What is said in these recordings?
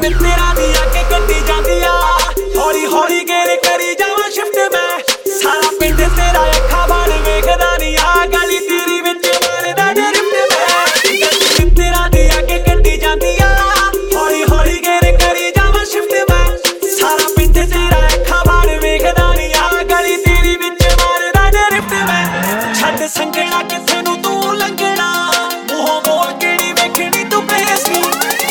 ਮਿੱਤਰਾਂ ਦੀ ਅੱਗੇ ਗੱਡੀ ਜਾਂਦੀ ਆ ਹੌਲੀ ਹੌਲੀ ਗੇਰ ਕਰੀ ਜਾਵਾਂ ਸ਼ਿਫਟ ਮੈਂ ਸਾਰਾ ਪਿੰਡ ਤੇਰਾ ਅੱਖਾਂ ਬਾੜ ਵੇਖਦਾ ਨੀ ਆ ਗਲੀ ਤੇਰੀ ਵਿੱਚ ਮਾਰਦਾ ਡਰਿਫਟ ਮੈਂ ਮਿੱਤਰਾਂ ਦੀ ਅੱਗੇ ਗੱਡੀ ਜਾਂਦੀ ਆ ਹੌਲੀ ਹੌਲੀ ਗੇਰ ਕਰੀ ਜਾਵਾਂ ਸ਼ਿਫਟ ਮੈਂ ਸਾਰਾ ਪਿੰਡ ਤੇਰਾ ਅੱਖਾਂ ਬਾੜ ਵੇਖਦਾ ਨੀ ਆ ਗਲੀ ਤੇਰੀ ਵਿੱਚ ਮਾਰਦਾ ਡਰਿਫਟ ਮੈਂ ਛੱਡ ਸੰਗਣਾ ਕਿੱਥੇ ਨੂੰ ਤੂੰ ਲੰਘਣਾ ਮੂੰਹੋਂ ਬੋਲ ਕਿਹੜੀ ਵੇਖਣੀ ਤੂੰ ਪਲੇਸ ਨੀ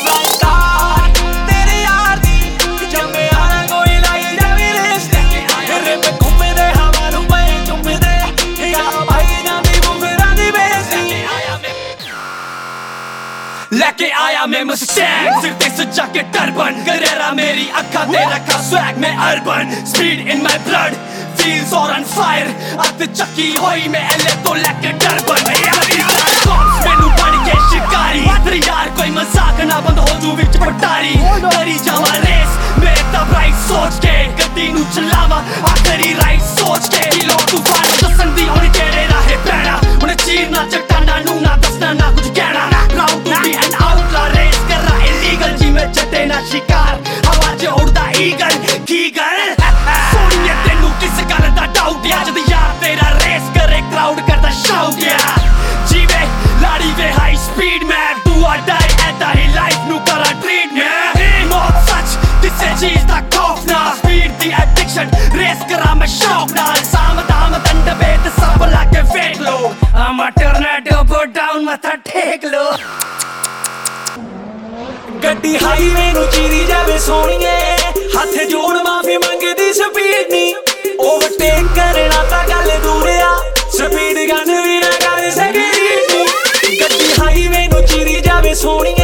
लेके आया मैं मुस्टैंग सिर पे सजा के टर्बन गरेरा मेरी अक्खा दे रखा स्वैग में urban speed in my blood feels और ऑन फायर अत चक्की होई मैं एले तो लेके टर्बन मैनू बन के शिकारी तेरे यार कोई मजाक ना बंद हो जू विच पटारी करी जावा रेस मेरे तब राइट सोच के गड्डी नू चलावा आखरी राइट सोच के किलो तूफान दसन दी होनी तेरे राहे पैना उन्हें चीरना चट्टाना नू ना दसना ना कुछ कहना proud to be an outlaw race कर रहा illegal जी में चटे ना शिकार हवा च उड़दा ईगल की गल सोनिए तेनू किस गल दा डाउट या जद यार तेरा रेस करे क्राउड करदा शाउट या जीवे लाड़ी वे हाई स्पीड में do or die ऐदा ही लाइफ नू करा ट्रीट में मौत सच किसे चीज दा खौफ ना स्पीड दी एडिक्शन रेस करा मैं शौक नाल साम दाम दंड भेद सब लाके फेंक लो I'm a tornado put down मथा ठेक लो ਗੱਡੀ ਹਾਈਵੇ ਨੂੰ ਚੀਰੀ ਜਾਵੇ ਸੋਹਣੀਏ ਹੱਥ ਜੋੜ ਮਾਫੀ ਮੰਗਦੀ ਸਪੀਡ ਨੀ ਓਵਰਟੇਕ ਕਰਨਾ ਤਾਂ ਗੱਲ ਦੂਰ ਆ ਸਪੀਡ ਗਨ ਵੀ ਨਾ ਕਰ ਸਕਦੀ ਗੱਡੀ ਹਾਈਵੇ ਨੂੰ ਚੀਰੀ ਜਾਵੇ ਸੋਹਣੀਏ